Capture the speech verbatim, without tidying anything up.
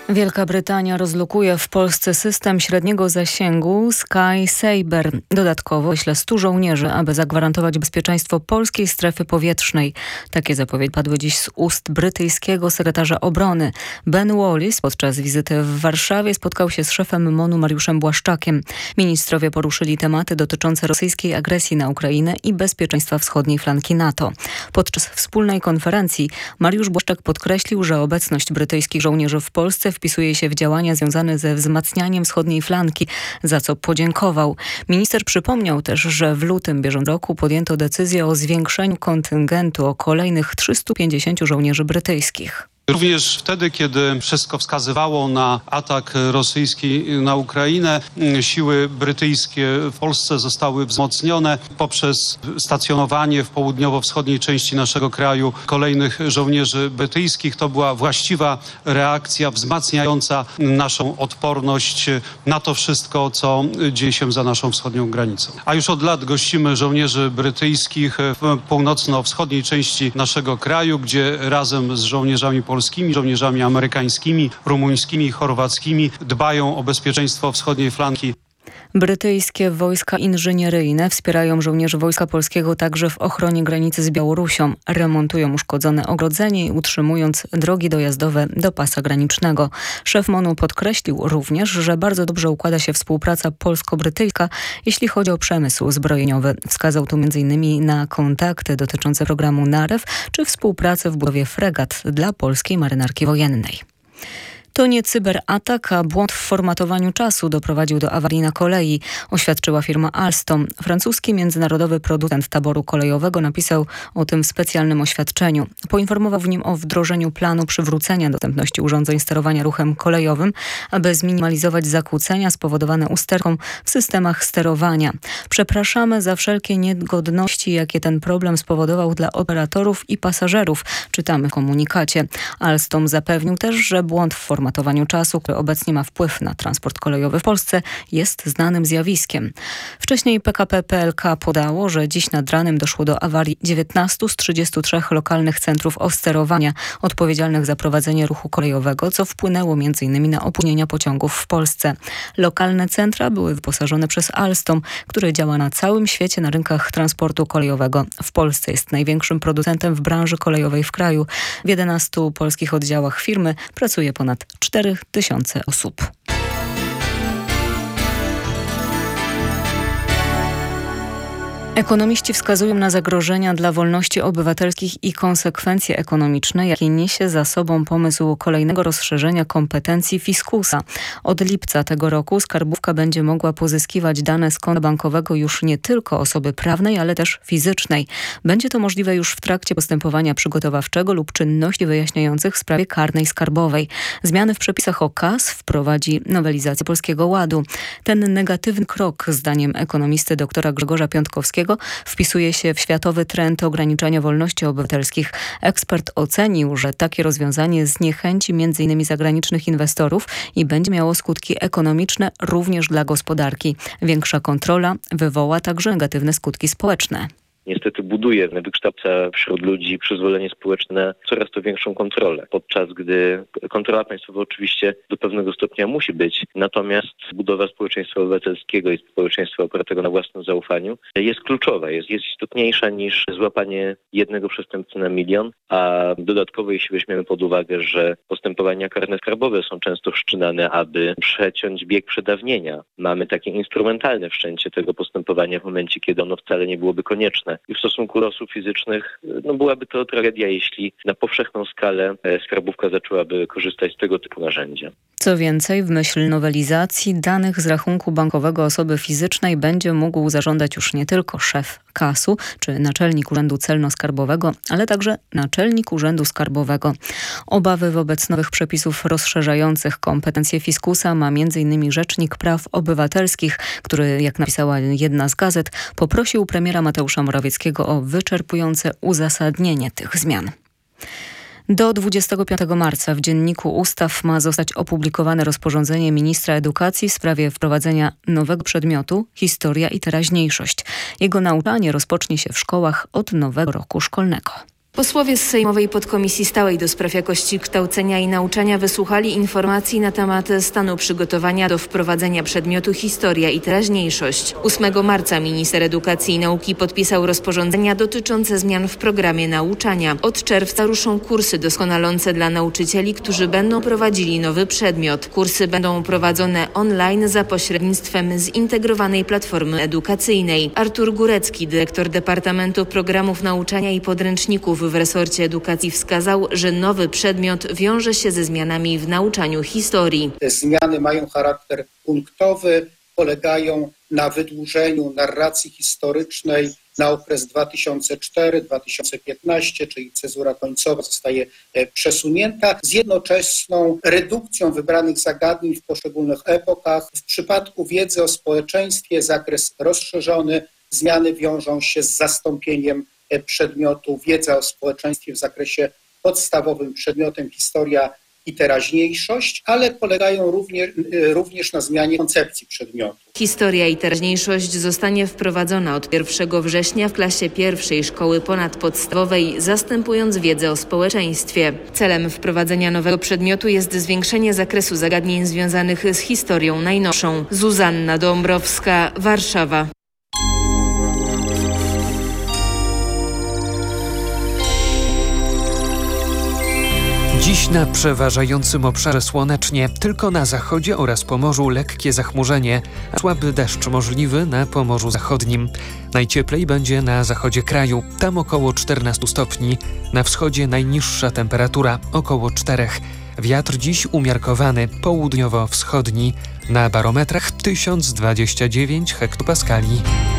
Wielka Brytania rozlokuje w Polsce system średniego zasięgu Sky Saber. Dodatkowo wyśle stu żołnierzy, aby zagwarantować bezpieczeństwo polskiej strefy powietrznej. Takie zapowiedzi padły dziś z ust brytyjskiego sekretarza obrony. Ben Wallace podczas wizyty w Warszawie spotkał się z szefem MON-u Mariuszem Błaszczakiem. Ministrowie poruszyli tematy dotyczące rosyjskiej agresji na Ukrainę i bezpieczeństwa wschodniej flanki NATO. Podczas wspólnej konferencji Mariusz Błaszczak podkreślił, że obecność brytyjskich żołnierzy w Polsce wpisuje się w działania związane ze wzmacnianiem wschodniej flanki, za co podziękował. Minister przypomniał też, że w lutym bieżącego roku podjęto decyzję o zwiększeniu kontyngentu o kolejnych trzystu pięćdziesięciu żołnierzy brytyjskich. Również wtedy, kiedy wszystko wskazywało na atak rosyjski na Ukrainę, siły brytyjskie w Polsce zostały wzmocnione poprzez stacjonowanie w południowo-wschodniej części naszego kraju kolejnych żołnierzy brytyjskich. To była właściwa reakcja wzmacniająca naszą odporność na to wszystko, co dzieje się za naszą wschodnią granicą. A już od lat gościmy żołnierzy brytyjskich w północno-wschodniej części naszego kraju, gdzie razem z żołnierzami polskimi polskimi, żołnierzami amerykańskimi, rumuńskimi i chorwackimi dbają o bezpieczeństwo wschodniej flanki. Brytyjskie wojska inżynieryjne wspierają żołnierzy Wojska Polskiego także w ochronie granicy z Białorusią. Remontują uszkodzone ogrodzenie i utrzymując drogi dojazdowe do pasa granicznego. Szef MON-u podkreślił również, że bardzo dobrze układa się współpraca polsko-brytyjska, jeśli chodzi o przemysł zbrojeniowy. Wskazał tu między innymi na kontakty dotyczące programu NAREW czy współpracę w budowie fregat dla polskiej marynarki wojennej. To nie cyberatak, a błąd w formatowaniu czasu doprowadził do awarii na kolei, oświadczyła firma Alstom. Francuski międzynarodowy producent taboru kolejowego napisał o tym w specjalnym oświadczeniu. Poinformował w nim o wdrożeniu planu przywrócenia dostępności urządzeń sterowania ruchem kolejowym, aby zminimalizować zakłócenia spowodowane usterką w systemach sterowania. Przepraszamy za wszelkie niegodności, jakie ten problem spowodował dla operatorów i pasażerów, czytamy w komunikacie. Alstom zapewnił też, że błąd w formatowaniu formatowaniu czasu, który obecnie ma wpływ na transport kolejowy w Polsce, jest znanym zjawiskiem. Wcześniej P K P P L K podało, że dziś nad ranem doszło do awarii dziewiętnastu z trzydziestu trzech lokalnych centrów osterowania odpowiedzialnych za prowadzenie ruchu kolejowego, co wpłynęło między innymi na opóźnienia pociągów w Polsce. Lokalne centra były wyposażone przez Alstom, który działa na całym świecie na rynkach transportu kolejowego. W Polsce jest największym producentem w branży kolejowej w kraju. W jedenastu polskich oddziałach firmy pracuje ponad cztery tysiące osób. Ekonomiści wskazują na zagrożenia dla wolności obywatelskich i konsekwencje ekonomiczne, jakie niesie za sobą pomysł kolejnego rozszerzenia kompetencji fiskusa. Od lipca tego roku skarbówka będzie mogła pozyskiwać dane z konta bankowego już nie tylko osoby prawnej, ale też fizycznej. Będzie to możliwe już w trakcie postępowania przygotowawczego lub czynności wyjaśniających w sprawie karnej skarbowej. Zmiany w przepisach o K A S wprowadzi nowelizacja Polskiego Ładu. Ten negatywny krok, zdaniem ekonomisty doktora Grzegorza Piątkowskiego, wpisuje się w światowy trend ograniczania wolności obywatelskich. Ekspert ocenił, że takie rozwiązanie zniechęci między innymi zagranicznych inwestorów i będzie miało skutki ekonomiczne również dla gospodarki. Większa kontrola wywoła także negatywne skutki społeczne. Niestety buduje, wykształca wśród ludzi przyzwolenie społeczne coraz to większą kontrolę, podczas gdy kontrola państwowa oczywiście do pewnego stopnia musi być, natomiast budowa społeczeństwa obywatelskiego i społeczeństwa opartego na własnym zaufaniu jest kluczowa, jest, jest istotniejsza niż złapanie jednego przestępcy na milion, a dodatkowo jeśli weźmiemy pod uwagę, że postępowania karne skarbowe są często wszczynane, aby przeciąć bieg przedawnienia. Mamy takie instrumentalne wszczęcie tego postępowania w momencie, kiedy ono wcale nie byłoby konieczne. I w stosunku do osób fizycznych no byłaby to tragedia, jeśli na powszechną skalę skarbówka zaczęłaby korzystać z tego typu narzędzia. Co więcej, w myśl nowelizacji danych z rachunku bankowego osoby fizycznej będzie mógł zażądać już nie tylko szef K A S-u czy naczelnik Urzędu Celno-Skarbowego, ale także naczelnik Urzędu Skarbowego. Obawy wobec nowych przepisów rozszerzających kompetencje fiskusa ma między innymi Rzecznik Praw Obywatelskich, który, jak napisała jedna z gazet, poprosił premiera Mateusza Morawieckiego o wyczerpujące uzasadnienie tych zmian. Do dwudziestego piątego marca w Dzienniku Ustaw ma zostać opublikowane rozporządzenie ministra edukacji w sprawie wprowadzenia nowego przedmiotu Historia i teraźniejszość. Jego nauczanie rozpocznie się w szkołach od nowego roku szkolnego. Posłowie z Sejmowej Podkomisji Stałej do spraw jakości kształcenia i nauczania wysłuchali informacji na temat stanu przygotowania do wprowadzenia przedmiotu historia i teraźniejszość. ósmego marca minister edukacji i nauki podpisał rozporządzenia dotyczące zmian w programie nauczania. Od czerwca ruszą kursy doskonalące dla nauczycieli, którzy będą prowadzili nowy przedmiot. Kursy będą prowadzone online za pośrednictwem zintegrowanej platformy edukacyjnej. Artur Górecki, dyrektor Departamentu Programów Nauczania i Podręczników w resorcie edukacji, wskazał, że nowy przedmiot wiąże się ze zmianami w nauczaniu historii. Te zmiany mają charakter punktowy, polegają na wydłużeniu narracji historycznej na okres dwa tysiące czwarty do dwa tysiące piętnastego, czyli cezura końcowa zostaje przesunięta, z jednoczesną redukcją wybranych zagadnień w poszczególnych epokach. W przypadku wiedzy o społeczeństwie zakres rozszerzony, zmiany wiążą się z zastąpieniem przedmiotu wiedza o społeczeństwie w zakresie podstawowym przedmiotem historia i teraźniejszość, ale polegają również, również na zmianie koncepcji przedmiotu. Historia i teraźniejszość zostanie wprowadzona od pierwszego września w klasie pierwszej szkoły ponadpodstawowej, zastępując wiedzę o społeczeństwie. Celem wprowadzenia nowego przedmiotu jest zwiększenie zakresu zagadnień związanych z historią najnowszą. Zuzanna Dąbrowska, Warszawa. Dziś na przeważającym obszarze słonecznie, tylko na zachodzie oraz Pomorzu lekkie zachmurzenie, a słaby deszcz możliwy na Pomorzu Zachodnim. Najcieplej będzie na zachodzie kraju, tam około czternaście stopni, na wschodzie najniższa temperatura około czterech. Wiatr dziś umiarkowany, południowo-wschodni, na barometrach tysiąc dwadzieścia dziewięć hektopaskali.